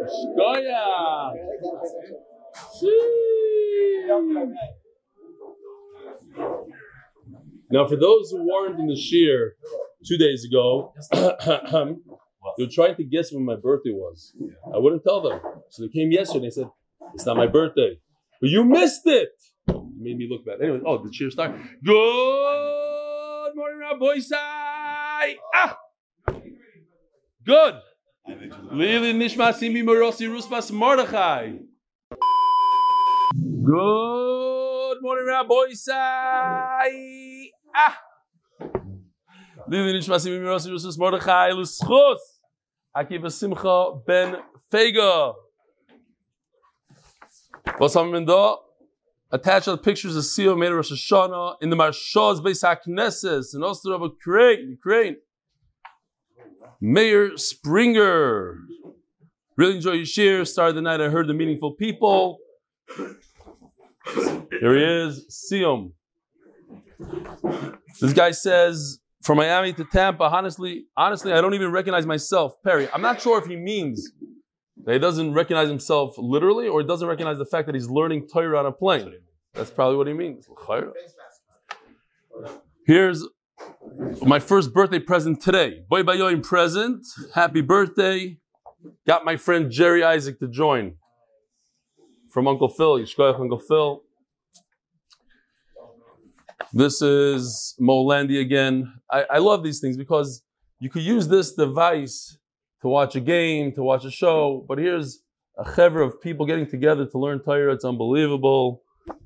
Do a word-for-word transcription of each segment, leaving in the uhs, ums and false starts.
Goya. Now, for those who weren't in the shir two days ago, they were trying to guess when my birthday was. I wouldn't tell them. So they came yesterday and they said, it's not my birthday. But you missed it. It made me look bad. Anyway, oh, the shir started. Good morning, Rabbi Sai. Ah! Good. Lili Nishmasimi Morosi Ruspas Mordechai. Good morning, Rabbi Sai. Ah! Lili Nishmasimi Morosi Ruspas Mordechai. Luschos. Akiva Simcha Ben Fega. What's happening there? Attached are the pictures of Siyah made of Rosh Hashanah in the Marshals Beis HaKnesses in Oster of Ukraine. Ukraine. Mayor Springer. Really enjoy your shir. Started the night, I heard the meaningful people. Here he is, Siyum. This guy says, from Miami to Tampa, honestly, honestly, I don't even recognize myself. Perry, I'm not sure if he means that he doesn't recognize himself literally or he doesn't recognize the fact that he's learning Torah on a plane. That's probably what he means. Here's my first birthday present today. Boy Bayoim present. Happy birthday. Got my friend Jerry Isaac to join. From Uncle Phil. Yishkoyach Uncle Phil. This is Molandi again. I, I love these things because you could use this device to watch a game, to watch a show, but here's a chevra of people getting together to learn Torah. It's unbelievable.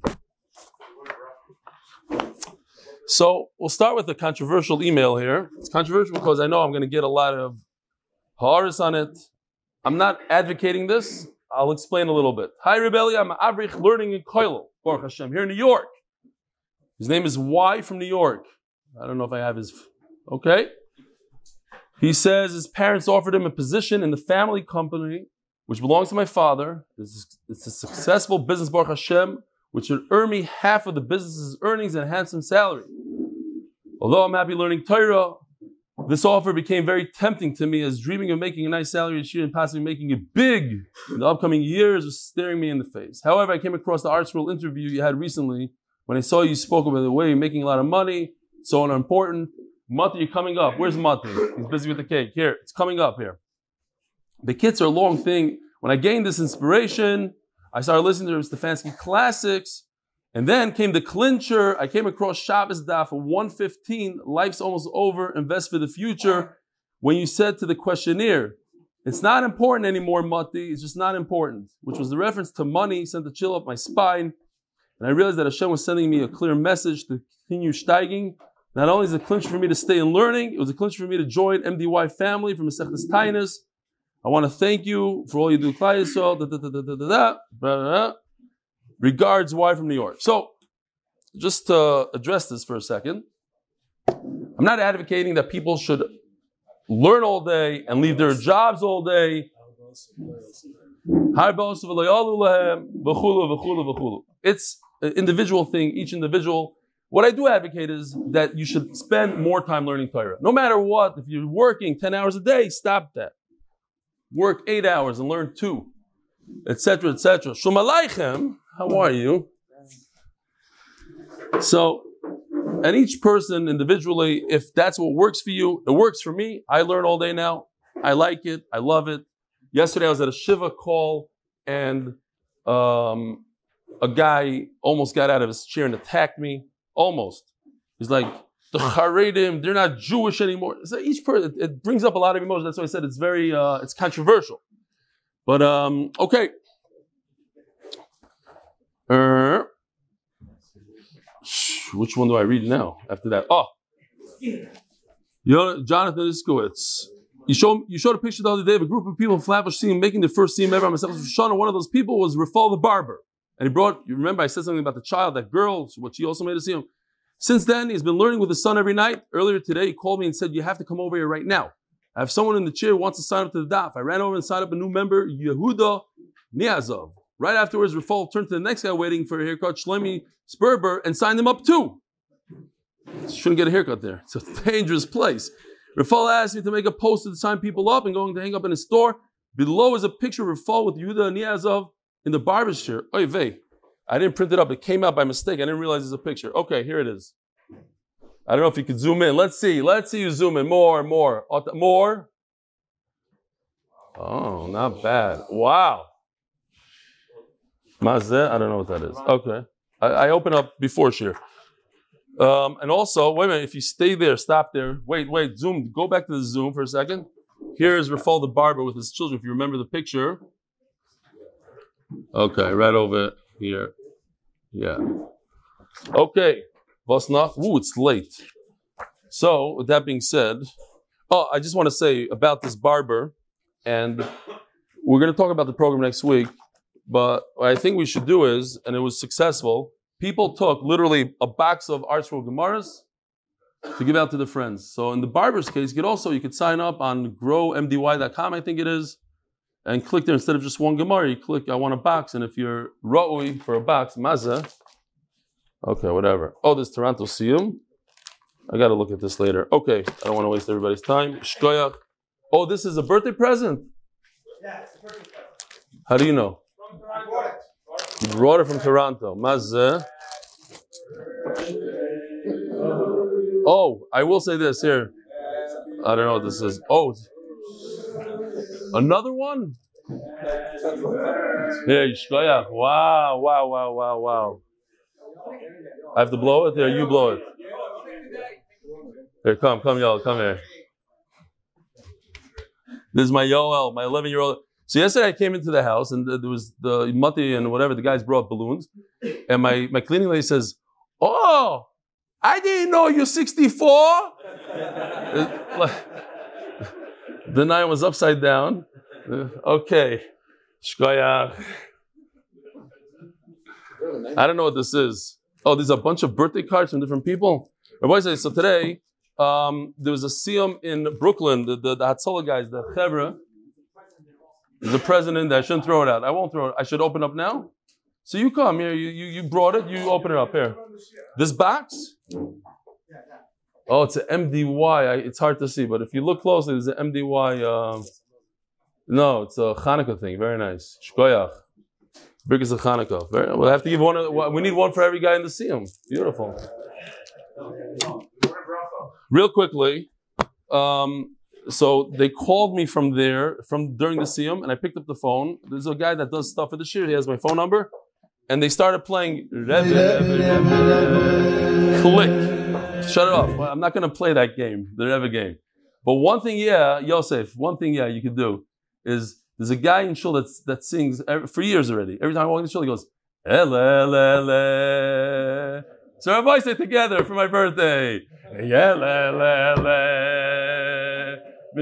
So we'll start with a controversial email here. It's controversial because I know I'm going to get a lot of haaretz on it. I'm not advocating this. I'll explain a little bit. Hi, Rebelli. I'm Avrich learning in Koilo, Baruch Hashem, here in New York. His name is Y from New York. I don't know if I have his... Okay. He says his parents offered him a position in the family company, which belongs to my father. It's, it's a successful business, Baruch Hashem, which would earn me half of the business's earnings and a handsome salary. Although I'm happy learning Torah, this offer became very tempting to me as dreaming of making a nice salary each year and possibly making it big in the upcoming years was staring me in the face. However, I came across the ArtScroll interview you had recently when I saw you spoke about the way you're making a lot of money, so unimportant. Mati, you're coming up. Where's Mati? He's busy with the cake. Here, it's coming up here. The kids are a long thing. When I gained this inspiration, I started listening to Stefanski classics, and then came the clincher. I came across Shabbos Daf one fifteen, life's almost over, invest for the future. When you said to the questionnaire, it's not important anymore, Mati, it's just not important, which was the reference to money, sent a chill up my spine. And I realized that Hashem was sending me a clear message to continue steiging. Not only is it a clincher for me to stay in learning, it was a clincher for me to join M D Y family from Masechtas Tainis. I want to thank you for all you do, Klal Yisrael. Da, da, da, da, da, da, da. Regards, Y from New York. So, just to address this for a second, I'm not advocating that people should learn all day and leave their jobs all day. It's an individual thing, each individual. What I do advocate is that you should spend more time learning Torah. No matter what, if you're working ten hours a day, stop that. Work eight hours and learn two, et cetera, et cetera. Shalom Aleichem, how are you? So, and each person individually, if that's what works for you, it works for me. I learn all day now. I like it. I love it. Yesterday I was at a Shiva call and um, a guy almost got out of his chair and attacked me. Almost. He's like, the Haredim, they're not Jewish anymore. So each person, it, it brings up a lot of emotions. That's why I said it's very, uh, it's controversial. But, um, okay. Uh, which one do I read now after that? Oh. Jonathan Iskowitz. You showed, you showed a picture the other day of a group of people in Flatbush Siyum making the first Siyum ever on Masechtas Rosh Hashanah. One of those people was Rafal the barber. And he brought, you remember I said something about the child, that girl, what she also made a Siyum. Since then, he's been learning with his son every night. Earlier today, he called me and said, you have to come over here right now. I have someone in the chair who wants to sign up to the daf. I ran over and signed up a new member, Yehuda Niazov. Right afterwards, Rafal turned to the next guy waiting for a haircut, Shlomi Sperber, and signed him up too. Shouldn't get a haircut there. It's a dangerous place. Rafal asked me to make a poster to sign people up and going to hang up in his store. Below is a picture of Rafal with Yehuda Niazov in the barber's chair. Oy vey. I didn't print it up. It came out by mistake. I didn't realize there's a picture. Okay, here it is. I don't know if you could zoom in. Let's see. Let's see you zoom in. More, more. More. Oh, not bad. Wow. Mazeh? I don't know what that is. Okay. I, I open up before shir. Um, and also, wait a minute. If you stay there, stop there. Wait, wait. Zoom. Go back to the Zoom for a second. Here is Rafal the barber with his children. If you remember the picture. Okay, right over here. Yeah. Okay. What's not? Ooh, it's late. So, with that being said, oh, I just want to say about this barber, and we're going to talk about the program next week, but what I think we should do is, and it was successful, people took literally a box of ArtScroll Gemaras to give out to their friends. So in the barber's case, you could also, you could sign up on grow m d y dot com, I think it is, and click there instead of just one Gemara, you click, I want a box, and if you're Ra'ui for a box, Mazah, okay, whatever. Oh, there's Toronto Siyum. I got to look at this later. Okay, I don't want to waste everybody's time. Shkoyach. Oh, this is a birthday present? Yeah, it's a birthday present. How do you know? From Toronto. You brought it from Toronto. Mazeh. Oh, I will say this here. I don't know what this is. Oh, another one? Here, Shkoyach. Wow, wow, wow, wow, wow. I have to blow it? There, you blow it. Here, come, come, y'all, come here. This is my Yoel, my eleven-year-old. So yesterday I came into the house and there was the Mati and whatever, the guys brought balloons. And my, my cleaning lady says, oh, I didn't know you're sixty-four. The nine was upside down. Okay. Shkoyach. I don't know what this is. Oh, there's a bunch of birthday cards from different people. Rabbi says, so today, um, there was a siyum in Brooklyn, the, the, the Hatzalah guys, the Chevra. There's a president there. I shouldn't throw it out. I won't throw it. I should open up now? So you come here. You, you, you brought it. You open it up here. This box? Oh, it's an M D Y. I, it's hard to see, but if you look closely, there's an M D Y. Uh, no, it's a Hanukkah thing. Very nice. Shkoyach. Birkas of Hanukkah. Very, we'll have to give one. We need one for every guy in the siyum. Beautiful. Real quickly, um, so they called me from there, from during the siyum, and I picked up the phone. There's a guy that does stuff for the shir. He has my phone number, and they started playing Rebbe, Rebbe, Rebbe. Click. Shut it off. I'm not going to play that game, the Rebbe game. But one thing, yeah, Yosef, one thing, yeah, you could do is there's a guy in shul that's, that sings every, for years already. Every time I walk in the shul, he goes, ele, ele, ele. So our voice say together for my birthday. Yeah, le, le, le. They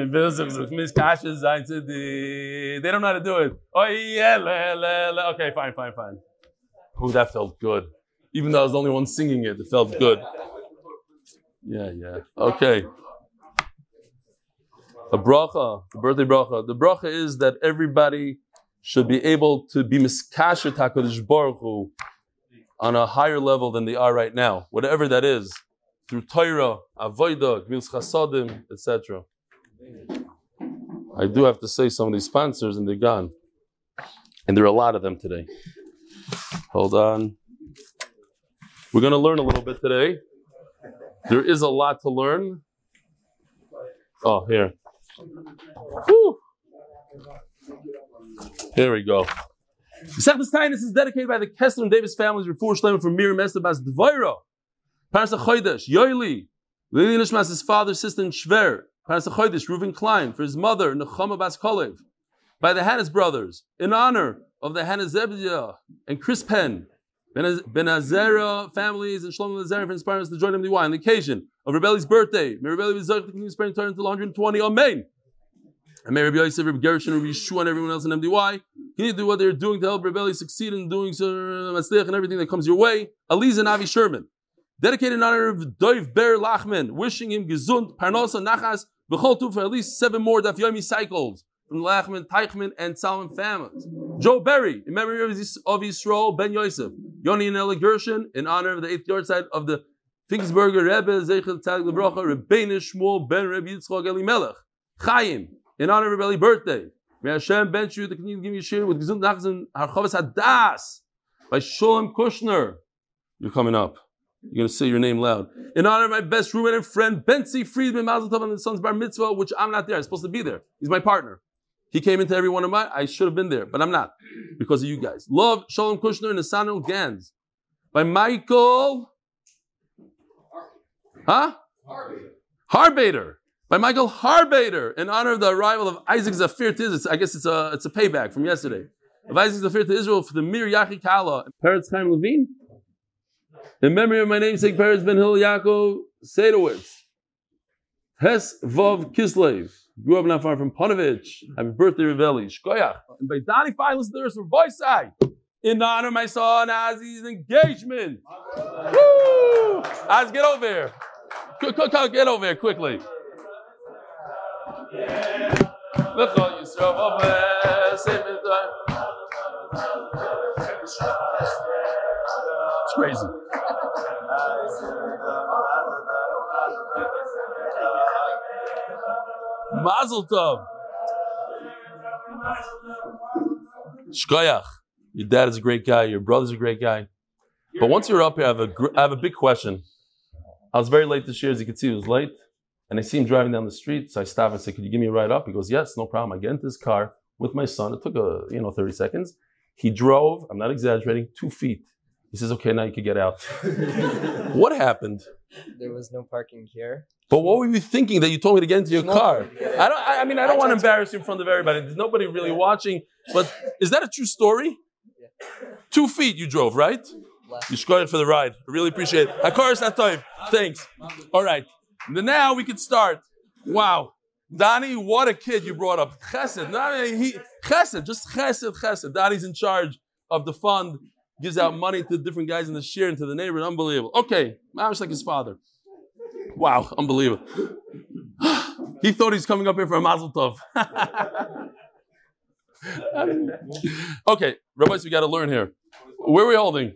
don't know how to do it. Oh, yeah, le, le, le. Okay, fine, fine, fine. Oh, that felt good. Even though I was the only one singing it, it felt good. Yeah, yeah. Okay. A bracha, the birthday bracha. The bracha is that everybody should be able to be miskasher HaKadosh Baruch Hu on a higher level than they are right now, whatever that is, through Torah, Avodah, Gmilas Chasadim, et cetera. I do have to say some of these sponsors, and they're gone, and there are a lot of them today. Hold on. We're going to learn a little bit today. There is a lot to learn. Oh, here. Whew. Here we go. Masechtas Tainus is dedicated by the Kessler and Davis families. Refuah Shleima from Miriam Esther Bas Dvaira. Parnas HaChodesh, Yoeli. Lili Nishmas, his father, sister, and Shver. Parnas HaChodesh, Reuven Klein. For his mother, Nechama Bas Kolev. By the Hannes brothers, in honor of the Hannes Zebediah and Chris Penn. Ben Azera families and Shlomo Lazar for inspiring us to join M D Y on the occasion of Rebelli's birthday. May Rebelli be Zach to continue spreading Torah until one hundred twenty. Amen. And may Rabbi Yosef, Rabbi Gershon, Rabbi Yeshua, and everyone else in M D Y continue to do what they're doing to help Rebelli succeed in doing so, Matzliach, and everything that comes your way. Aliza and Avi Sherman. Dedicated in honor of Doiv Ber Lachman, wishing him Gesund, Parnosa, Nachas, B'chol Tuv for at least seven more Daf Yomi cycles from the Lachman, Teichman, and Salman families. Joe Berry, in memory of, of Yisrael Ben Yosef. Yoni and Ella Gershon, in honor of the eighth yard side of the Fingsberger Rebbe, Zeichel Tzadik Lebrocha, Rebbeinu Shmuel Ben Rebbe Yitzchok Elimelech. Chaim, in honor of Rebelli's birthday. May Hashem bench you to continue to give you share with Gesund Nachzen Harchavas Hadas by Sholem Kushner. You're coming up. You're going to say your name loud. In honor of my best roommate and friend, Bentzi Friedman, Mazel Tov on his son's bar mitzvah, which I'm not there. I'm supposed to be there. He's my partner. He came into every one of mine. I should have been there, but I'm not because of you guys. Love, Sholem Kushner and Nasanel Gans. By Michael... Huh? Harbader. By Michael Harbader, in honor of the arrival of Isaac Zafir to Israel. I guess it's a, it's a payback from yesterday. Of Isaac Zafir to Israel for the Mir Yachi Kala. Peretz Chaim Levine. In memory of my namesake, Peretz Ben Hillel Yaakov Seidowitz. Hes Vav Kislev. Grew up not far from Panovich. Happy birthday, Reveli. Shkoyach. And by Donnie Fine, listen to this from Boyside. In honor of my son Azi's engagement. Woo! Az, get over here. Get over here quickly. It's crazy. Mazel tov. Shkoyach. Your dad is a great guy. Your brother's a great guy. But once you're up here, I have a, I have a big question. I was very late this year, as you can see, it was late. And I see him driving down the street, so I stop and say, could you give me a ride up? He goes, yes, no problem. I get into his car with my son. It took, a, you know, thirty seconds. He drove, I'm not exaggerating, two feet. He says, okay, now you can get out. What happened? There was no parking here. But what were you thinking that you told me to get into your car? I don't. I, I mean, I don't want to embarrass you in front of everybody. There's nobody really watching. But is that a true story? Yeah. Two feet you drove, right? Left. You scored it for the ride. I really appreciate it. Hakar is not time. Thanks. All right. Now we can start. Wow. Donnie, what a kid you brought up. Chesed. No, he, chesed. Just chesed, chesed. Donnie's in charge of the fund. Gives out money to different guys in the shir and to the neighborhood. Unbelievable. Okay. Mamish like his father. Wow. Unbelievable. He thought he's coming up here for a mazel tov. Okay. Rabbis, we got to learn here. Where are we holding?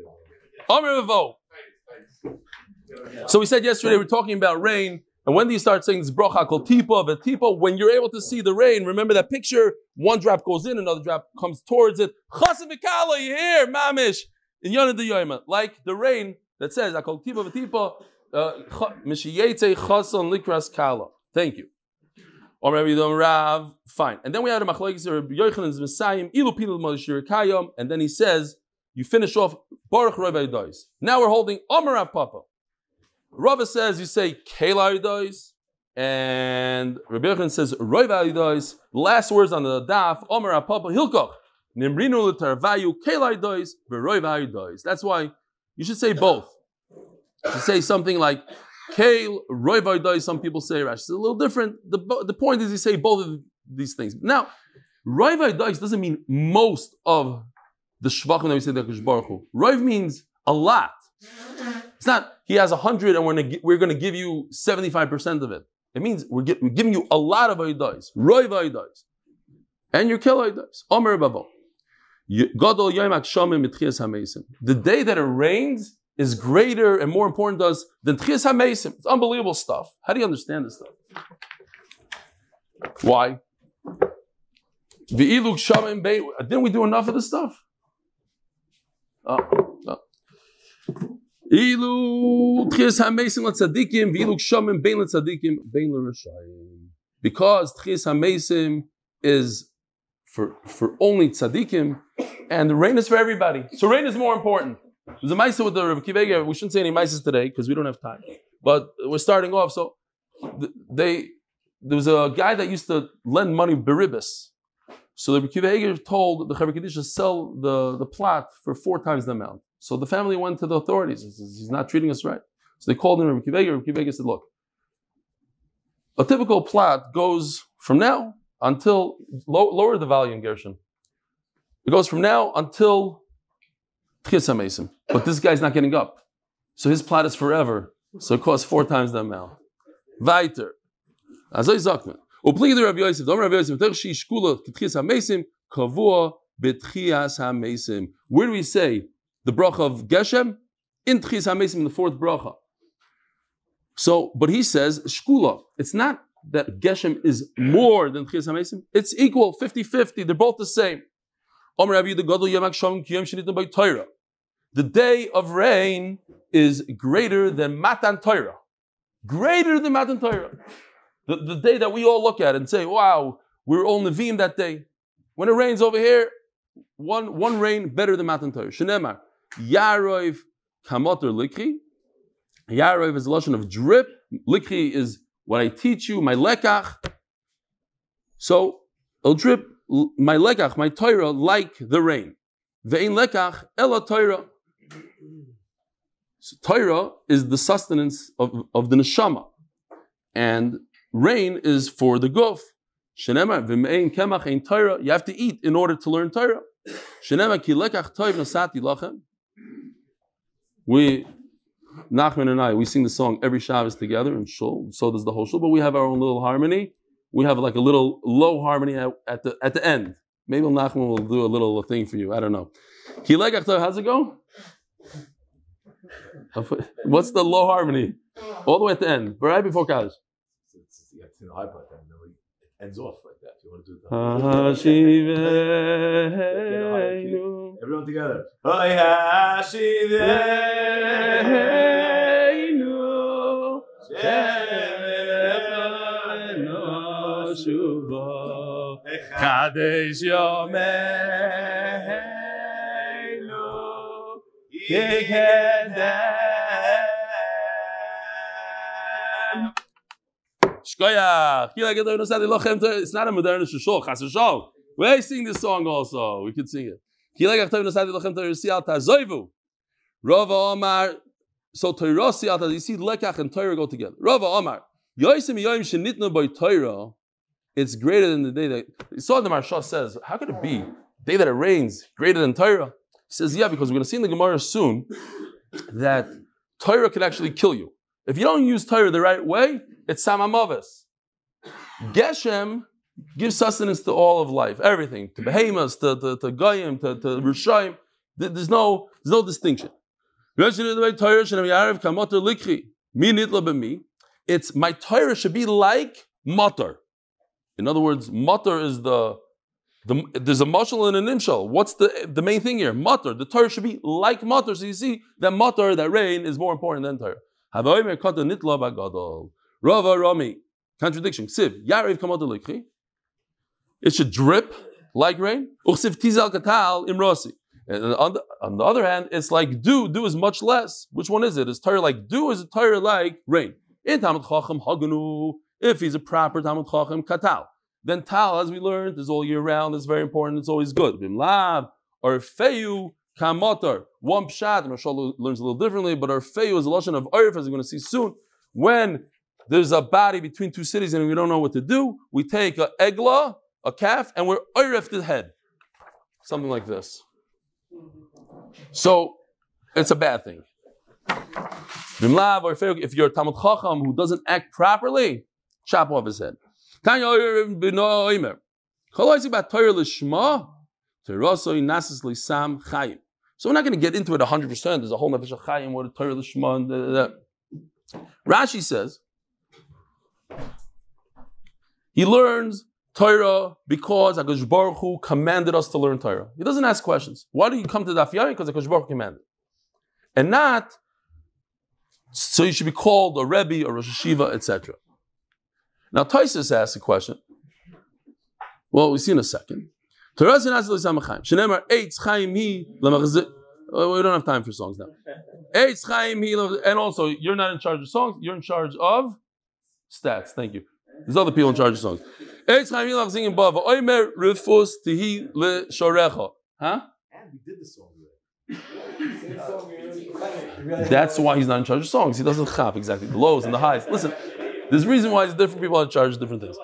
So we said yesterday we're talking about rain, and when do you start saying this bracha called tipa v'tipa? When you're able to see the rain, remember that picture. One drop goes in, another drop comes towards it. Chassid v'kala, you hear mamish in Yonah D'Yoyma, like the rain that says I call tipa v'tipa mishiyetze chason likras kala. Thank you. Or maybe the Rav. Fine, and then we had a machlokes Rabbi Yochanan's Messiah ilu pinul malishir kayom, and then he says. You finish off Baruch Rov Hayodos. Now we're holding Amar Rav Papa. Rava says you say Kela Hayodos, and Rabbi Yochanan says Rov Hayodos. Last words on the daf Amar Rav Papa Hilkoch Nimrinu L'Tarvayu Kela Hayodos v'Rov Hayodos. That's why you should say both. You should say something like Kale Rov Hayodos. Some people say Rash. It's a little different. The the point is you say both of these things. Now Rov Hayodos doesn't mean most of the shvachim that we say the Hakadosh Baruch Hu. Rov means a lot. It's not he has a hundred and we're gonna we're gonna give you seventy five percent of it. It means we're, get, we're giving you a lot of Hayodos, Rov Hayodos, and your Kel Hayodos. Omer Bavo. Gadol Yom Hakshamim Mitchias Hameisim. The day that it rains is greater and more important to us than Tchias Hameisim. It's unbelievable stuff. How do you understand this stuff? Why? V'ilug Shamim Bei. Didn't we do enough of this stuff? Oh, no. Ilu tchias hamesim letzadikim, v'ilu kshamim bein letzadikim, bein l'rashayim. Because tchias hamesim is for for only tzadikim, and the rain is for everybody. So rain is more important. There's a ma'aseh with the Rebbe Kiva. We shouldn't say any ma'ases today because we don't have time. But we're starting off. So they there was a guy that used to lend money beribis. So the Rebbe Kiva Eger told the Chaver Kedisha to sell the, the plot for four times the amount. So the family went to the authorities. He says, he's not treating us right. So they called him Rebbe Kiva Eger. Rebbe Kiva Eger said, look, a typical plot goes from now until, low, lower the volume, Gershon. It goes from now until Tchias HaMeisim. But this guy's not getting up. So his plot is forever. So it costs four times the amount. Weiter. Azay Zakman. Upli the Rabbi Yosef, Dom Rabbi Yosef, Tershi Shkula Tchias HaMeisim, Kavua Betchias HaMeisim. Where do we say the bracha of Geshem? In Tchias HaMeisim, in the fourth bracha. So, but he says Shkula. It's not that Geshem is more than Tchias HaMeisim? It's equal, fifty-fifty. They're both the same. The day of rain is greater than Matan Torah. Greater than Matan Torah. The, the day that we all look at and say, wow, we're all Nevi'im that day. When it rains over here, one, one rain better than Matan Torah. Shenemar, Yarov Kamotor Likhi. Yarov is a lotion of drip. Likhi is what I teach you, my lekach. So, it'll drip my lekach, my Torah, like the rain. Ve'in lekach, ela Torah. So, Torah is the sustenance of, of the neshama. And rain is for the guf. Shenemar, v'me'ein kemach ein Torah. You have to eat in order to learn Torah. Shenemar, ki lekach toiv nasati lachem. We... Nachman and I, we sing the song every Shabbos together in Shul. So does the whole Shul, but we have our own little harmony. We have like a little low harmony at, at the at the end. Maybe Nachman will do a little thing for you. I don't know. How's it go? What's the low harmony? All the way at the end, right before Kaddish. You have to sing the high part, then it ends off like that. If you want to do it. Everyone together. Kadesh Yomeinu Yikedem. Shkoyach. It's not a modern shul. Chas v'shol. We sing this song also. We could sing it. Rava Omar. So Torah siyata. You see, lekach and Torah go together. Rava Omar. Yoisim yoyim shenitnu by Torah. It's greater than the day that you saw. The Maharsha says, how could it be the day that it rains greater than Torah? He says, yeah, because we're going to see in the Gemara soon that Torah can actually kill you if you don't use Torah the right way. It's samamavis. Geshem gives sustenance to all of life, everything, to behemoths, to to, to goyim, to, to rishayim. There's no there's no distinction. It's my Torah should be like matar. In other words, matar is the, the there's a mashal and an nimshal. What's the the main thing here? Matar. The Torah should be like matar. So you see that matar, that rain, is more important than Torah. Rava Rami, contradiction. Siv, Yariv Kamoto Likhi. It should drip like rain. Uchsiv Tizal Katal Imrosi. And on the, on the other hand, it's like dew. Dew is much less. Which one is it? Is Torah like dew? Or is it Torah like rain? In Talmud Chacham Haganu. If he's a proper Talmud Chacham, Katal. Then Tal, as we learned, is all year round. It's very important. It's always good. Bimlav or Feyu Kamotar. One pshat. Mashal learns a little differently, but our Feyu is a lashon of Earth, as we're going to see soon. When there's a body between two cities and we don't know what to do, we take a egla, a calf, and we're Earth the head. Something like this. So it's a bad thing. Bimlav or Feyu, if you're a Talmud Chacham who doesn't act properly, chop off his head. So we're not going to get into it one hundred percent. There's a whole nefesh chayim, what a Torah l'shma. Rashi says he learns Torah because HaKadosh Baruch Hu commanded us to learn Torah. He doesn't ask questions. Why do you come to Daf Yomi? Because HaKadosh Baruch Hu commanded. And not, so you should be called a Rebbe or Rosh Hashiva, et cetera. Now, Taisus asks a question. Well, we'll see in a second. We don't have time for songs now. And also, you're not in charge of songs, you're in charge of stats. Thank you. There's other people in charge of songs. Huh? And we did the song. That's why he's not in charge of songs. He doesn't chap exactly the lows and the highs. Listen, there's a reason why different people are in charge of different things.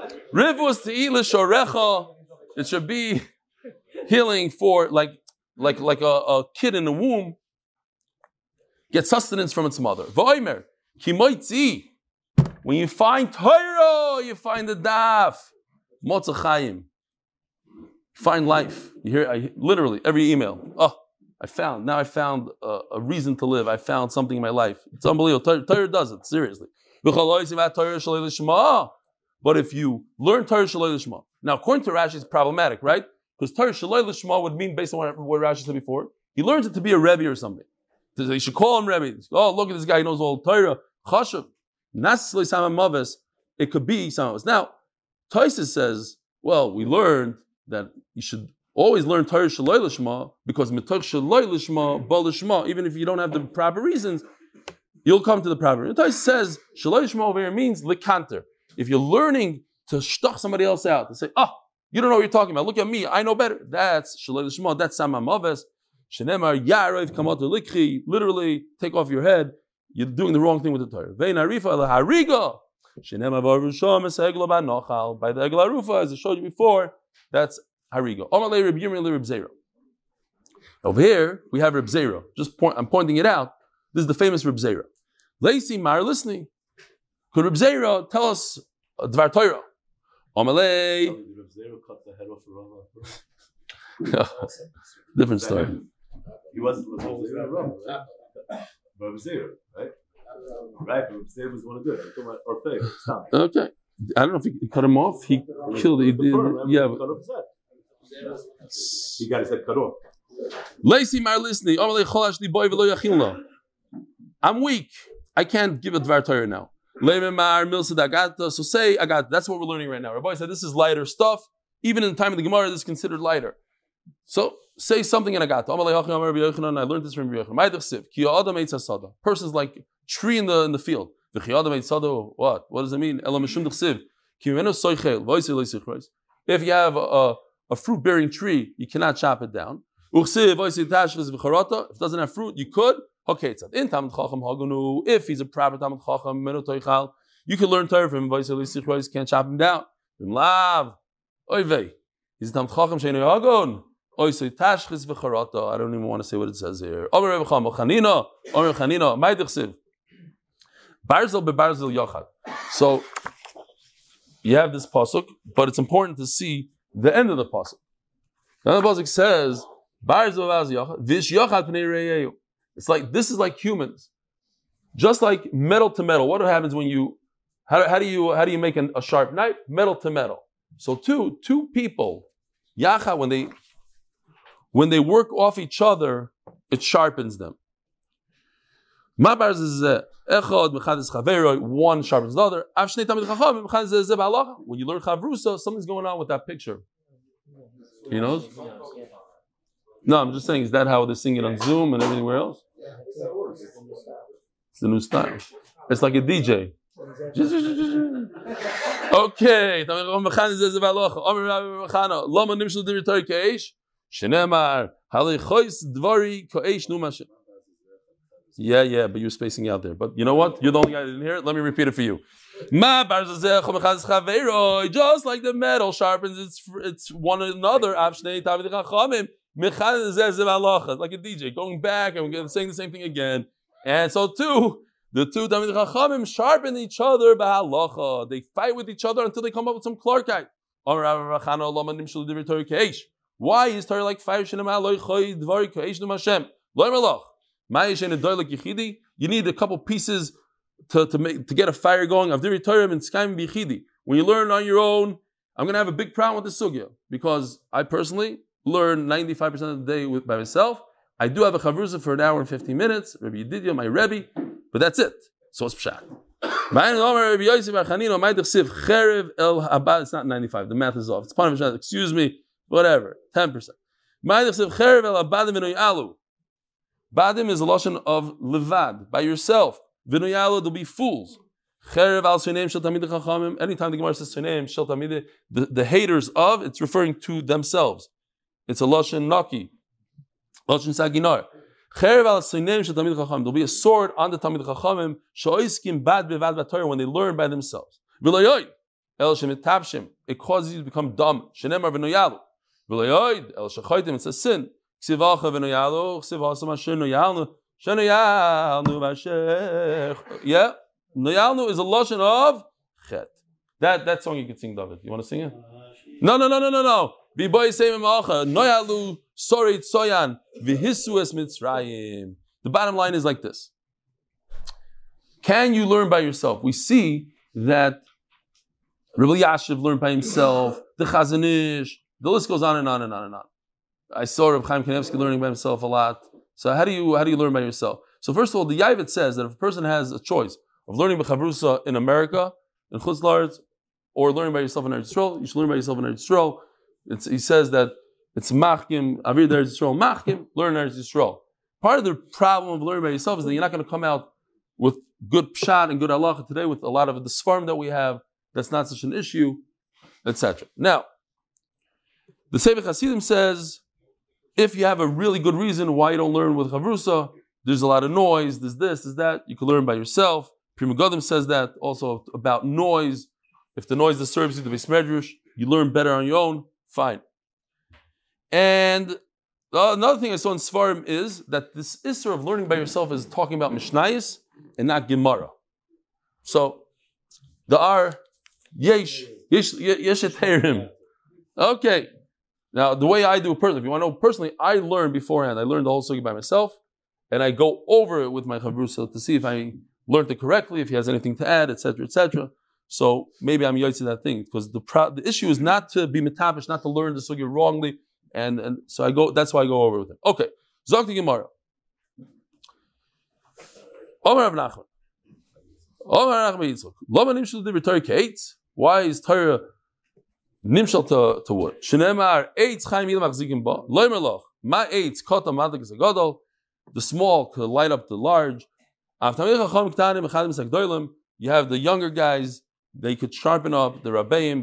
It should be healing for like like like a, a kid in the womb gets sustenance from its mother. When you find Torah, you find the daf. Motza Chaim. Find life. You hear I, literally every email. Oh, I found, now I found a, a reason to live. I found something in my life. It's unbelievable. Torah, Torah does it, seriously. But if you learn Torah Shaloi Lishma, now according to Rashi, it's problematic, right? Because Torah Shaloi Lishma would mean, based on what, what Rashi said before, he learns it to be a Rebbe or something. They should call him Rebbe. Oh, look at this guy, he knows all Torah. Chashav. Nasli Sama Maves, it could be Sama Maves. Now, Taisus says, well, we learned that you should always learn Torah Shaloi Lishma, because Mitoch Shaloi Lishma, Ba Lishma, even if you don't have the proper reasons, you'll come to the proper reasons. Taisus says, Shaloi Lishma over here means Likanter. If you're learning to shtuch somebody else out, to say, oh, you don't know what you're talking about, look at me, I know better. That's Shaloi Lishma, that's Sama Maves. Shenemar Yarev Kamot Likhi, literally, take off your head, you're doing the wrong thing with the Torah. Vein Arifa Ela Hariga. Shenemar Varusham Eseglo Banochal. By the Egla Rufa, as I showed you before, that's Hariga. Omalei Reb Yirmiyah Reb Zera. Over here, we have Reb Zera. Just point, I'm pointing it out. This is the famous Reb Zera. Leisi Mar listening. Could Reb Zera tell us a Dvar Torah? Omalei. Reb Zera cut the head off the Rama. Different story. He wasn't was always a Rama, right? Reb Zera, right? Right, Reb Zera was one of good. I'm talking about Orfei. Stop. Okay. I don't know if he cut him off. He killed. He did. Yeah. But, Cut off his head. He got his head cut off. Leisi Mar listening. Omalei Cholash Li Boy V'Lo Yachilna. I'm weak. I can't give a Dvar Torah now. Leimemar Milsa Dagata. So say I got. That's what we're learning right now. Rabbi said this is lighter stuff. Even in the time of the Gemara, this is considered lighter. So say something in Agata. I learned this from Rabbi Yochanan. Person's like tree in the in the field. What? What does it mean? If you have a, a fruit-bearing tree, you cannot chop it down. If it doesn't have fruit, you could. Okay, it's if he's a proper Talmid Chacham, you can learn Torah from him. You can't chop him down. He's a Talmid Chacham she'eino yagon. I don't even want to say what it says here. So you have this pasuk, but it's important to see the end of the pasuk. The end of the pasuk says, it's like this is like humans, just like metal to metal. What happens when you how, how do you how do you make an, a sharp knife? Metal to metal. So two two people, yacha, when they when they work off each other, it sharpens them. One sharpens the other. When you learn Chavrusa, something's going on with that picture. You know? No, I'm just saying, is that how they sing it on Zoom and everywhere else? It's the new style. It's like a D J. Okay. Yeah, yeah, but you're spacing out there. But you know what? You're the only guy that didn't hear it. Let me repeat it for you. Just like the metal sharpens its, it's one another. Like a D J going back and we're saying the same thing again. And so too, the two Talmidei Chachamim sharpen each other b'halacha. They fight with each other until they come up with some clarkite. Why is Torah like fire? You need a couple pieces to, to make to get a fire going. When you learn on your own, I'm going to have a big problem with the sugya because I personally learn ninety-five percent of the day with, by myself. I do have a chavrusa for an hour and fifteen minutes, Rabbi Yedidia, my Rebbe, but that's it. So it's pshat. It's not ninety-five. The math is off. It's part of excuse me, whatever, ten percent. Badim is a lotion of levad, by yourself. V'noyalu, they'll be fools. Anytime the Gemara says the, the haters of, it's referring to themselves. It's a lotion naki, lotion saginar. There'll be a sword on the Talmidei Chachamim when they learn by themselves. It causes you to become dumb. It's a sin. Yeah, Noyalnu is a lotion of chet. That that song you can sing, David. You want to sing it? No, no, no, no, no, no. Noyalu sorit soyan v'hisu es mitzrayim. The bottom line is like this: can you learn by yourself? We see that Rabbi Yashiv learned by himself. The Chazon Ish. The list goes on and on and on and on. I saw Reb Chaim Kanevsky learning by himself a lot. So how do you how do you learn by yourself? So first of all, the Yavit says that if a person has a choice of learning b'chavrusa in America, in Chutz La'aretz, or learning by yourself in Eretz Yisrael, you should learn by yourself in Eretz Yisrael. It's, he says that it's machkim, avir Eretz Yisrael, machkim, learn Eretz Yisrael. Part of the problem of learning by yourself is that you're not going to come out with good pshat and good halacha today with a lot of the svarim that we have. That's not such an issue, et cetera. Now, the Sefer Hasidim says, if you have a really good reason why you don't learn with chavrusa, there's a lot of noise, there's this, there's that, you can learn by yourself. Pri Megadim says that also about noise. If the noise disturbs you, the Beis Medrash, you learn better on your own, fine. And uh, another thing I saw in Svarim is that this Isser of learning by yourself is talking about Mishnayos and not Gemara. So, there are Yesh, Yesh, Yesh Eterim. Okay. Now, the way I do it personally, if you want to know personally, I learn beforehand. I learned the whole sugi by myself, and I go over it with my chavrusa to see if I learned it correctly, if he has anything to add, et cetera, et cetera. So maybe I'm yotze that thing because the pro- the issue is not to be metapish, not to learn the sugi wrongly, and, and so I go. That's why I go over with it. Okay, Zok the Gemara. Omer Rav Nachman. Omer Rav Yitzchak. Lama nimshul divrei Torah k'eitz. Why is Torah nimshal to, to wood? Shneimar eitz chaim yil machzikim ba. Loimer loch. Ma eitz kota madlik zagadol. The small could light up the large. You have the younger guys, they could sharpen up the Rabbeim.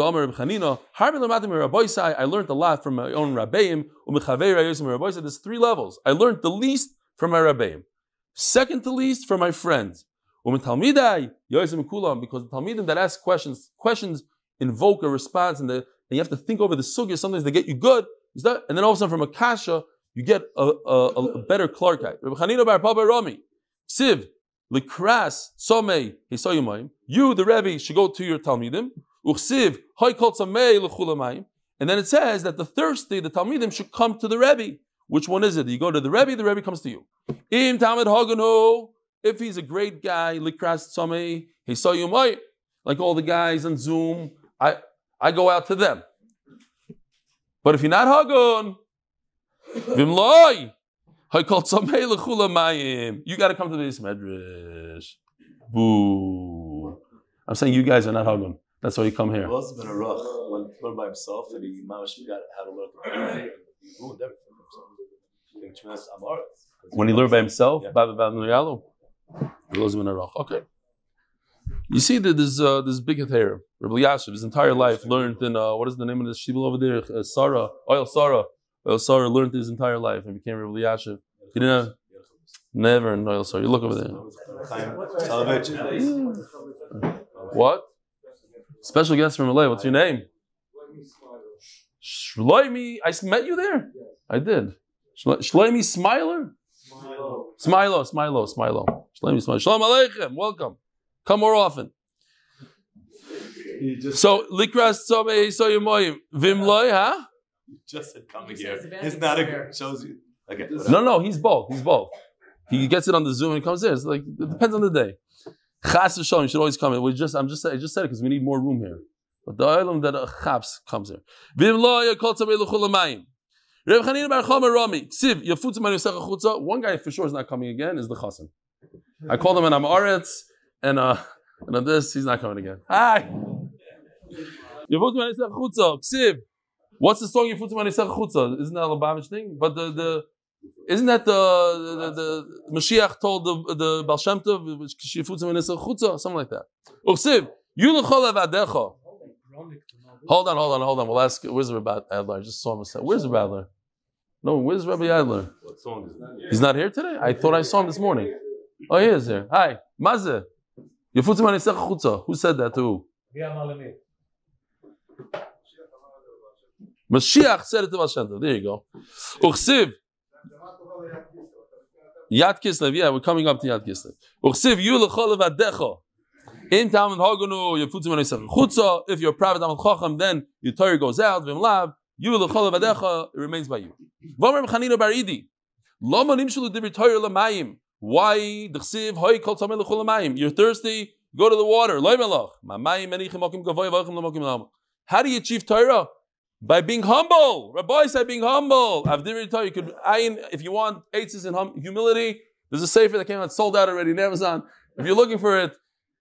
I learned a lot from my own Rabbeim. There's three levels. I learned the least from my Rabbeim. Second to least from my friends. Because the Talmidim that ask questions, questions invoke a response, and, the, and you have to think over the sugya. Sometimes they get you good, and then all of a sudden from a kasha, you get a, a, a better Clarkite. Rabbi Chanina bar Papa Rami, Siv, Likras, Somei, Hisoyumayim. You, the Rebbe, should go to your Talmidim. Uchsiv, Hoykol Samei L'chulamayim. And then it says that the thirsty, the Talmidim, should come to the Rebbe. Which one is it? You go to the Rebbe, the Rebbe comes to you. Im Talmid Haganu, if he's a great guy, Likras Somei, Hisoyumayim, like all the guys on Zoom, I I go out to them. But if you're not Hagun, Vimloi, you got to come to the Beis Medrash. Boo. I'm saying you guys are not Hagun. That's why you come here. He was been a rough when he learned by himself and he managed to figure out how to learn. He ruined everything. When he learned by himself, yeah. He was been a rough. Okay. You see that there's uh, this big Heter. Rabbi Yashiv, his entire life learned in uh, what is the name of this shibul over there? Uh, Sarah, Oil Sarah. Oil Sarah learned his entire life and became Rabbi Yashiv. He didn't have never in Oil Sarah. You look over there. What? Special guest from L A. What's your name? Shloimi. I met you there. I did. Shloimi Smiler. Smilo, Smilo, Smilo. Shloimi Smilo. Shalom Aleichem. Welcome. Come more often. So Likras Tzomei Soyemoyim Vimloi, huh? You just said coming here. It's not a shows you. Okay. No, no, he's both. He's both. He gets it on the Zoom and he comes in. It's like it depends on the day. Chas v'shalom, you should always come in. We just, I'm just, I just said it because we need more room here. But the olam that a chaps comes here. Vimloi Kol Tzomei L'Chulamayim. Reb Chanina bar Chomer Rami. Ksiv Yafutz Man Yosech Chutza. One guy for sure is not coming again. Is the Chassan. I called him an Amaretz and uh and on this he's not coming again. Hi. Yafutz Man Yosech Chutza. Ksiv. What's the song Yafutz Man Yosech Chutza? Isn't that a Lubavitch thing? But the the isn't that the the, the, the Mashiach told the the Baal Shem Tov Yafutz Man Yosech Chutza, something like that. Ksiv Yulachol Avadecha. Hold on, hold on, hold on. We'll ask. Where's Rabbi Adler? I just saw him. Where's Rabbi Adler? No, where's Rabbi Adler? What song is that? He's not here today? I thought I saw him this morning. Oh, he is here. Hi. Mazeh. Yafutz Man Yosech Chutza. Who said that to who? Mashiach said it to Baal Shem Tov. There you go. Uchsiv. Yad Kislev. Yeah, we're coming up to Yad Kislev. Uchsiv Yulachol Avadecha. In Talmud Haganu, Yafutz Man Yosech Chutza. If you're a private Talmud Chacham, then your Torah goes out. V'imlav. You Yulachol Avadecha. It remains by you. V'omer Chanina bar Idi. Lama nimshulu divrei Torah l'mayim. Why the chsiv hoy kol tzamei l'chol l'mayim? You're thirsty. Go to the water. How do you achieve Torah? By being humble. Rabbi said being humble. You could, if you want eitzes and hum, humility, there's a sefer that came out, sold out already on Amazon. If you're looking for it,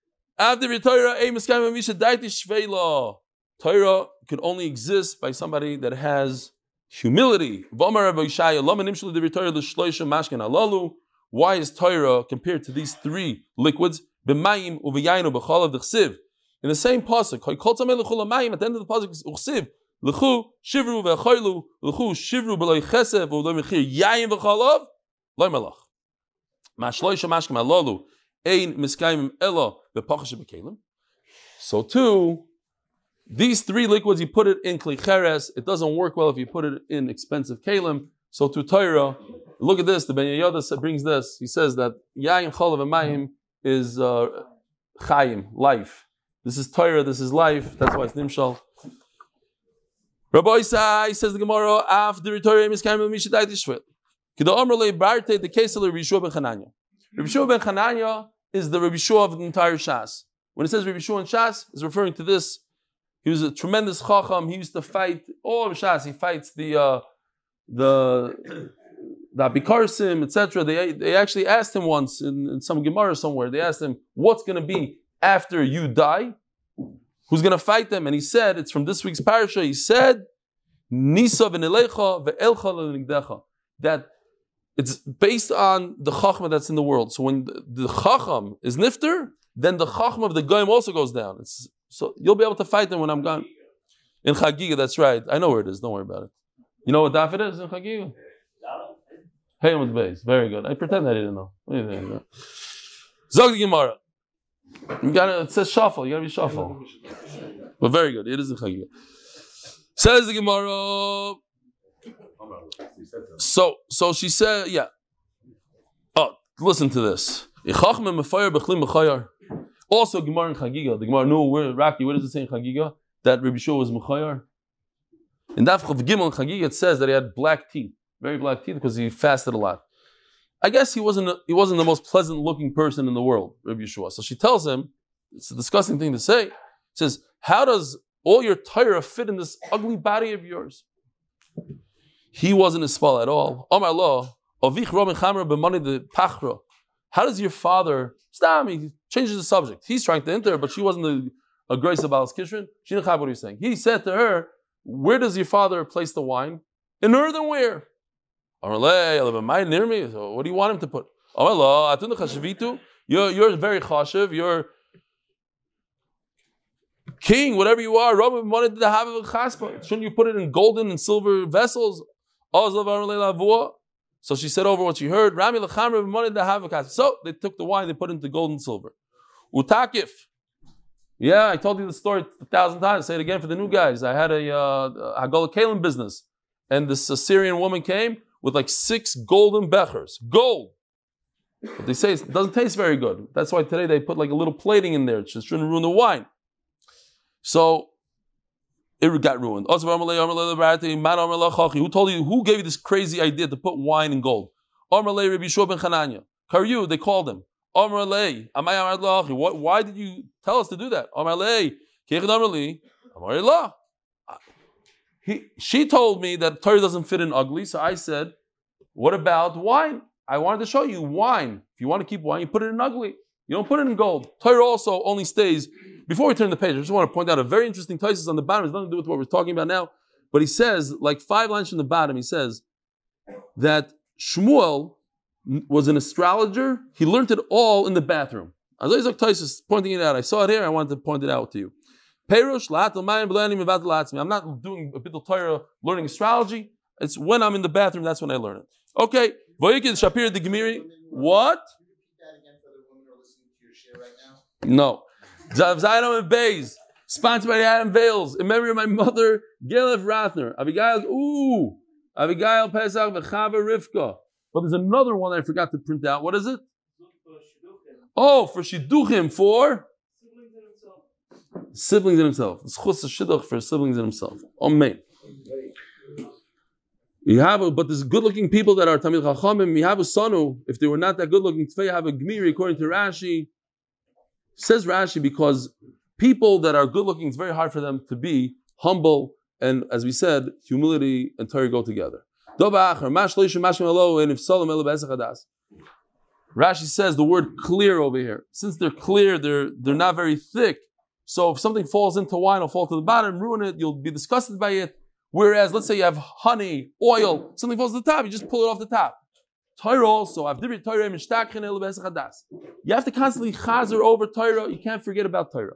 Torah could only exist by somebody that has humility. Why is Torah compared to these three liquids? In the same pasuk, at the end of the pasuk, L'chu shivru ve'achaylu, l'chu shivru b'loi chesef v'loi mechir yayin v'chalav, loi melach. Ma'shloisha mashkem alalu, ein miskayim ela v'pachashe b'kelim. So too, these three liquids, you put it in kli cheres, it doesn't work well if you put it in expensive kelim. So to Torah, look at this, the Ben Yehoyada brings this, he says that yayin, chalav, and mayim is uh, chayim, life. This is Torah, this is life, that's why it's nimshal. Rabbi Isai says the Gemara after Torah is coming with Mishadai Tishvit. Kida Amrle Barte the case of Rabbi Yeshua ben Chananya. Rabbi Yeshua ben Chananya is the Rabbi Yeshua of the entire Shas. When it says Rabbi Yeshua in Shas, it's referring to this. He was a tremendous chacham. He used to fight all of Shas. He fights the uh, the the Abikarsim, et cetera. They they actually asked him once in, in some Gemara somewhere. They asked him, "What's going to be after you die? Who's going to fight them?" And he said, it's from this week's parasha, he said, Nisa v'nelecha ve'elcha l'nigdecha. That it's based on the chachma that's in the world. So when the, the chacham is nifter, then the chachma of the goyim also goes down. It's, so you'll be able to fight them when I'm gone. In Chagiga, that's right. I know where it is. Don't worry about it. You know what daf it is in Chagiga? Hey, with base. Very good. I pretend I didn't know. Zog the Gemara. You gotta, it says shuffle, you gotta be shuffle. But very good, it is a Chagiga. Says the Gemara. So, so she said, yeah. Oh, listen to this. Also, Gemara in Chagiga. The Gemara knew where, Raki, where does it say in Chagiga? That Rabbi Yeshua was Mechayar. In Daf Chav Gimel in Chagiga, it says that he had black teeth. Very black teeth because he fasted a lot. I guess he wasn't a, he wasn't the most pleasant looking person in the world, Rabbi Yeshua. So she tells him, it's a disgusting thing to say, says, how does all your Torah fit in this ugly body of yours? He wasn't a spal at all. Omar lo, avich Rabbi Chamer b'mani de pachra. How does your father, stop, he changes the subject. He's trying to enter, but she wasn't a, a grace of Baal Kishrin. She didn't have what he's saying. He said to her, where does your father place the wine? In earthenware. Near me. So what do you want him to put? You're, you're very chashiv. You're king, whatever you are. Wanted to have a chaspa. Shouldn't you put it in golden and silver vessels? So she said over what she heard. So they took the wine, they put it into gold and silver. Utakif. Yeah, I told you the story a thousand times. Say it again for the new guys. I had a uh, Hagolah Kalim business, and this Assyrian woman came with like six golden bechers. Gold. But they say it doesn't taste very good. That's why today they put like a little plating in there. It just shouldn't ruin the wine. So it got ruined. Who told you, who gave you this crazy idea to put wine in gold? Karyu, they called him. Why did you tell us to do that? He, she told me that Torah doesn't fit in ugly, so I said, what about wine? I wanted to show you wine. If you want to keep wine, you put it in ugly. You don't put it in gold. Torah also only stays. Before we turn the page, I just want to point out a very interesting thesis on the bottom. It has nothing to do with what we're talking about now. But he says, like five lines from the bottom, he says that Shmuel was an astrologer. He learned it all in the bathroom. Azayzak Taisus pointing it out. I saw it here. I wanted to point it out to you. Perush, I'm not doing a bit of Torah learning astrology. It's when I'm in the bathroom, that's when I learn it. Okay. Shapir the Gemiri. What? No. Zaydam and Bays, sponsored by Adam Vales, in memory of my mother, Gelef Rathner. Abigail, ooh, Abigail Pesach v'Chava Rivka. But there's another one I forgot to print out. What is it? Oh, for Shidduchim, for siblings in himself. It's chutz shidduch for siblings in himself. Amen. You have, a, but there's good-looking people that are Tamil Chachamim. You have a sonu. If they were not that good-looking, you have a Gemiri according to Rashi. Says Rashi, because people that are good looking, it's very hard for them to be humble, and as we said, humility and Torah go together. Rashi says the word clear over here. Since they're clear, they're they're not very thick. So if something falls into wine, it'll fall to the bottom, ruin it, you'll be disgusted by it. Whereas, let's say you have honey, oil, something falls to the top, you just pull it off the top. Torah also, you have to constantly chazer over Torah, you can't forget about Torah.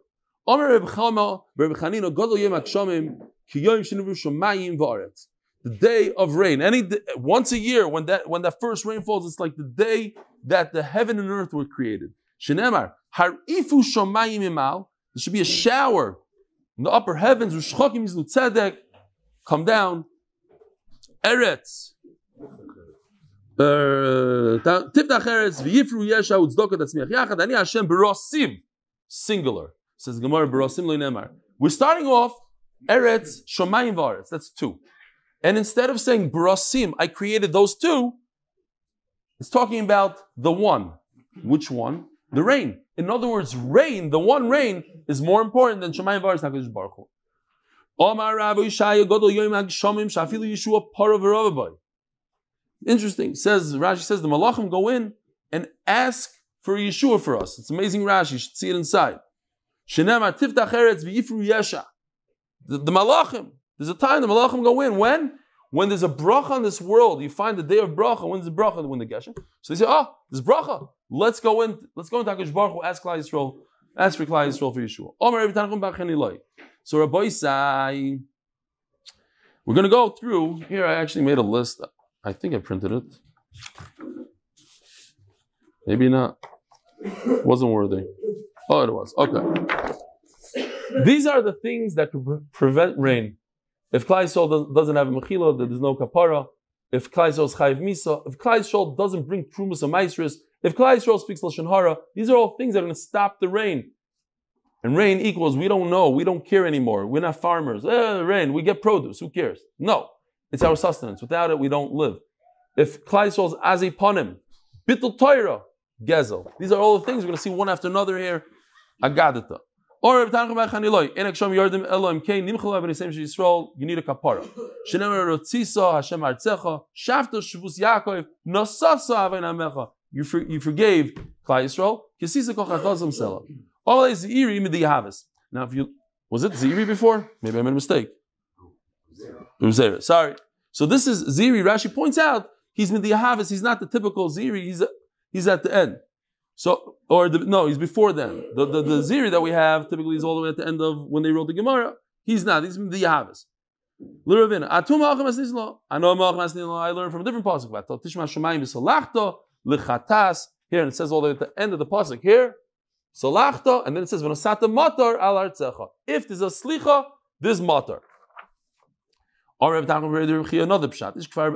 The day of rain, any day, once a year, when that when that first rain falls, it's like the day that the heaven and earth were created. Shenemar, harifu shomayim imal. There should be a shower in the upper heavens. Ushchokim yizlu tzedek, come down. Eretz, tiftach eretz v'yifru yesha utzdoka tatzmiach yachad. Ani Hashem b'rosim, singular. Says Gemara b'rosim lo nemar. We're starting off eretz shomayim v'aretz. That's two. And instead of saying Barasim, I created those two, it's talking about the one. Which one? The rain. In other words, rain, the one rain, is more important than Shemayim V'aretz HaKadosh Baruch Hu. Omar Rabbi Yishaya Godol Yom HaGshomim Shafilu Yeshua Parav V'Ravabai. Interesting. Says Rashi says the Malachim go in and ask for Yeshua for us. It's amazing Rashi. You should see it inside. Shenemar Tiftach Eretz V'Yifru Yesha. The, the Malachim. There's a time the Malachim go in. When? When there's a bracha on this world, you find the day of bracha. When's the bracha? When the Geshem. So they say, oh, there's bracha. Let's go in. Let's go into HaKadosh Baruch Hu. Ask Klal Yisrael. Ask for Klal Yisrael for Yeshua. So Rabbi Isai, we're going to go through. Here I actually made a list. I think I printed it. Maybe not. Wasn't worthy. Oh, it was. Okay. These are the things that could pre- prevent rain. If Klal Yisrael doesn't have a mechila, there's no kapara. If Klal Yisrael is chayiv misa, if Klal Yisrael doesn't bring trumas or maisris, if Klal Yisrael speaks lashon hara, these are all things that are going to stop the rain. And rain equals we don't know, we don't care anymore. We're not farmers. Eh, rain, we get produce. Who cares? No, it's our sustenance. Without it, we don't live. If Klal Yisrael is azei panim, bittul Torah, gezel. These are all the things we're going to see one after another here. Agadita. Or you need a kapara. You for, you forgave Klal Yisrael. Now, if you was it Ziri before? Maybe I made a mistake. It was Ziri. Sorry. So this is Ziri. Rashi points out he's Midiyahavis. He's not the typical Ziri. He's he's at the end. So, or the, no, he's before then. The, the the Ziri that we have typically is all the way at the end of when they wrote the Gemara. He's not. He's the Yahavis. L'Ravina. Atum Malcham Asnislo. I know Malcham Asnislo. I learned from a different pasuk. Tishma Shemayim V'Salachto L'Chatas. Here, and it says all the way at the end of the pasuk here. Salachto, and then it says V'Nosata Matar Al Artzecha. If there's a slicha, there's matar. Or another pshat.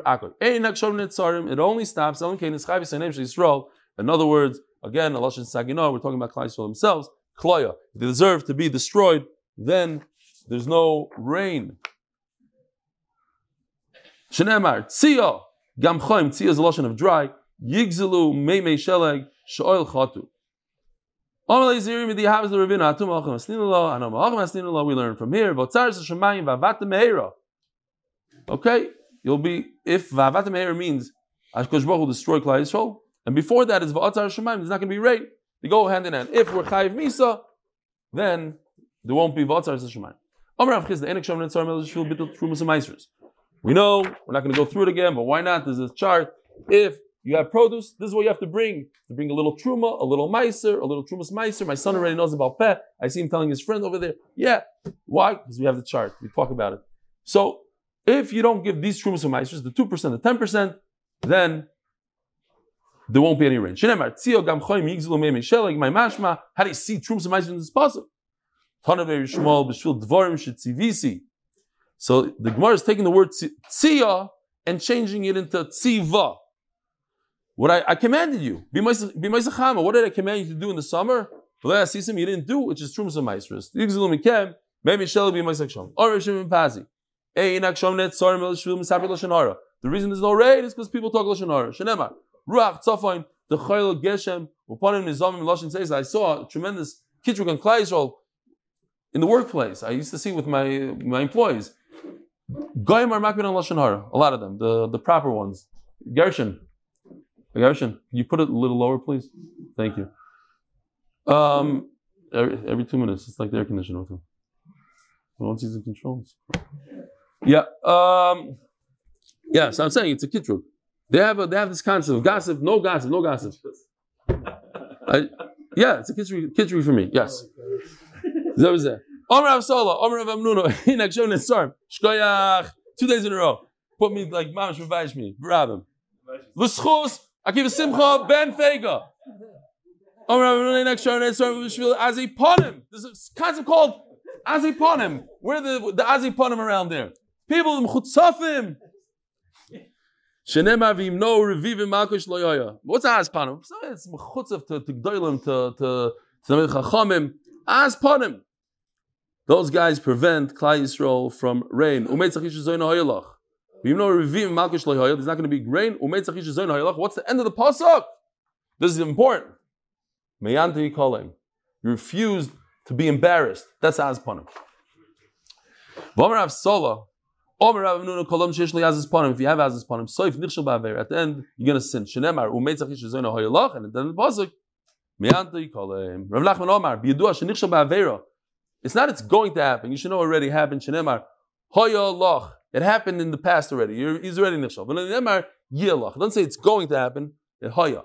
It only stops. In other words. Again, Allah Sagina, we're talking about Klal Yisrael themselves. Kloya, if they deserve to be destroyed, then there's no rain. Shenemar, Tzia, Gam Choim, Tzia is a lotion of dry. Yigzelu, Meimei Sheleg, Sho'il Chatu. Amalei Ziri, Midi Havas, the Ravina, Atum Achim Asninullah, Anam Achim Asninullah, we learn from here. Votzar Shemayim, Vavat Meira. Okay, you'll be, if Vavat Meira means Hakadosh Baruch Hu destroy Klal Yisrael, and before that is Va'atzar Shemaim, there's not going to be rain. They go hand in hand. If we're Chayiv Misa, then there won't be Va'atzar Shemaim. We know, we're not going to go through it again, but why not? There's a chart. If you have produce, this is what you have to bring. To bring a little Truma, a little Meiser, a little Trumas Meiser. My son already knows about Peh. I see him telling his friend over there. Yeah. Why? Because we have the chart. We talk about it. So, if you don't give these Trumas and Meisers, the two percent, the ten percent, then there won't be any rain. How do you see troops and mice in this puzzle? So the Gemara is taking the word tzia and changing it into tziva. What I, I commanded you, be ma'isachama. What did I command you to do in the summer? You didn't do, which is troops and mice. The reason there's no rain is because people talk lashon hara. Ruach Tzafain, the Chayil Geshem, upon him Nizamim Lashon says, I saw a tremendous Kitruk and Klai Yisrael in the workplace. I used to see with my my employees. Goyim are makbid on lashon hara. A lot of them, the the proper ones. Gershon, Gershon, can you put it a little lower, please? Thank you. Um, every, every two minutes, it's like the air conditioner with him. Once he's in controls. Yeah. Um, yeah. So I'm saying it's a kitruk. They have a, they have this concept of gossip, no gossip, no gossip. I, yeah, it's a kitruk, kitruk for me. Yes. That was it. Omer Avsola, Omer Av Amnuno, Hinak Shon Sarm, Shkoyach, two days in a row. Put me like Mamash Revive me, Rabim. L'schus, Akiva Simcha, Ben Fega. Omer Av Amnuno, Hinak Shon Sarm, Vishvil, Aziponim. There's a concept called Aziponim. Where are the, the Aziponim around there? People, Mchutzafim. Shenema v'imno revivim malkush loyoya. What's Azponim? So it's Mchutzav to Gdoilim, to to to Chachamim. Azponim. Those guys prevent Klai Yisrael from rain. There's not going to be rain. What's the end of the pasuk? This is important. You refused to be embarrassed. That's Azponim. If you have Azponim, at the end you're going to sin. And then the pasuk. Rav Nachman Omar, it's not it's going to happen. You should know already happened. Shenemar, hoya loch. It happened in the past already. You're, he's already nishal. But Shenemar, yelach. Don't say it's going to happen. It hoya.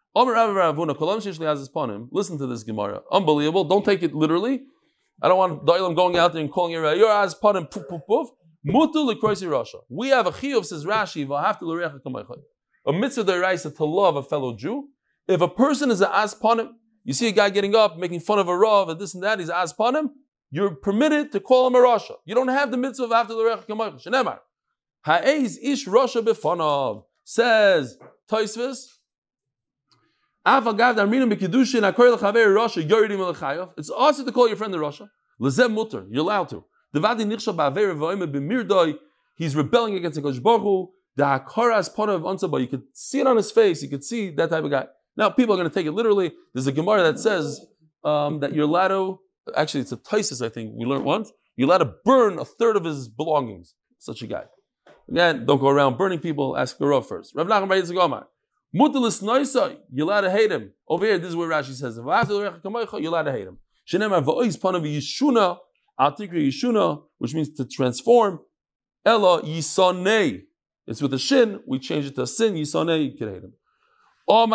Listen to this Gemara. Unbelievable. Don't take it literally. I don't want Da'ilam going out there and calling your your as panim poof poof poof. Mutu lekroisi Rasha. We have a chiyuv, says Rashi, v'hafta l'recha kamaycha. A mitzvah deraisa to love a fellow Jew. If a person is an aspanim, you see a guy getting up, making fun of a rav, and this and that, he's aspanim, you're permitted to call him a rasha. You don't have the mitzvah of after the rech kamaycha. Shenemar. Ha'ez ish rasha b'fanav. Says Tosfos. Afagav darminu b'kedushin akor l'chaver rasha yoridim l'chayav. It's also to call your friend a rasha. L'zeh muter. You're allowed to. Devadi nichsha ba'aver v'oime b'mirdoi. He's rebelling against the Kodesh Baruch Hu. The hakaras panav ansaba. You could see it on his face. You could see that type of guy. Now, people are going to take it literally. There's a Gemara that says um, that you're allowed to, actually it's a Taisis, I think, we learned once, you're allowed to burn a third of his belongings. Such a guy. Again, don't go around burning people, ask the Rav first. Rav Nachman Bar Yitzchak Omar, Mutalis Noisa, you're allowed to hate him. Over here, this is where Rashi says, you're allowed to hate him. Shenemar v'ois panav yishuna, al tikri yishuna, which means to transform. Ella yisonei. It's with a shin, we change it to a sin, yisonei, you can hate him. People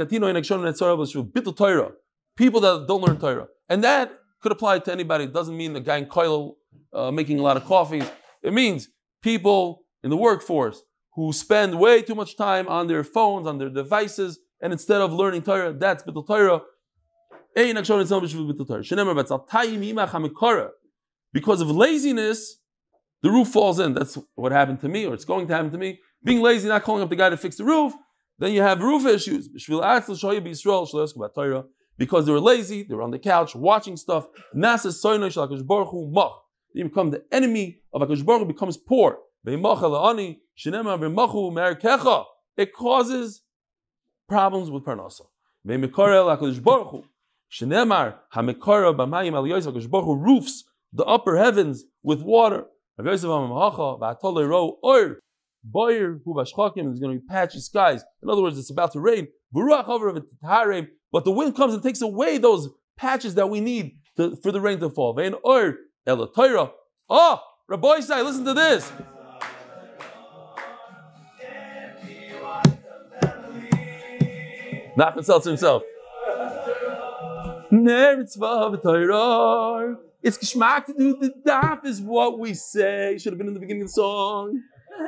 that don't learn Torah. And that could apply to anybody. It doesn't mean the guy in Koil uh, making a lot of coffees. It means people in the workforce who spend way too much time on their phones, on their devices, and instead of learning Torah, that's Bittul Torah. Because of laziness, the roof falls in. That's what happened to me, or it's going to happen to me. Being lazy, not calling up the guy to fix the roof. Then you have roof issues. Because they were lazy, they were on the couch watching stuff. You become the enemy of HaKadosh Baruch Hu, becomes poor. It causes problems with Parnasa. HaKadosh Baruch Hu roofs the upper heavens with water. Boyer who bashchakim is going to be patchy skies. In other words, it's about to rain. But the wind comes and takes away those patches that we need to, for the rain to fall. Oh, Rabbi Isai, listen to this. Nachman sells himself. It's geschmack to do the daf is what we say. Should have been in the beginning of the song.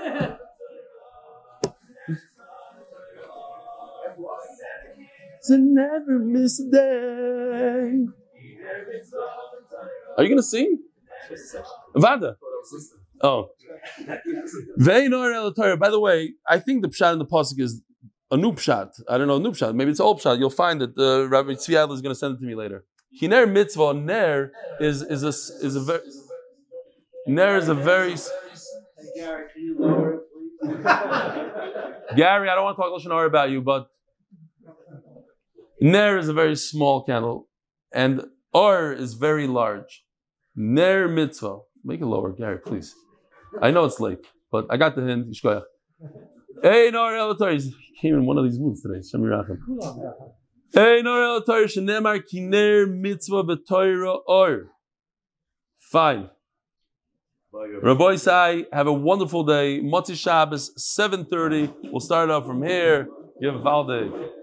It's a never miss a day. Are you going to sing? Vada. Oh. By the way, I think the pshat in the pasuk is a new pshat. I don't know, a new pshat. Maybe it's an old pshat. You'll find that uh, Rabbi Tzvi Adler is going to send it to me later. Kiner mitzvah, ner is is a is a very ner is a very. Gary, can you lower it, please? Gary, I don't want to talk Lashon Hara about you, but ner is a very small candle, and Or is very large. Ner mitzvah. Make it lower, Gary, please. I know it's late, but I got the hint. Yishkoyach. Hey, Nor El Torah. He came in one of these moods today. Shem Yirachem. Hey, Nor El Torah. Shenemar ki ner mitzvah v'toira or. Five. Rabbi Isai, have a wonderful day. Motzi Shabbos, seven thirty. We'll start off from here. Give a day.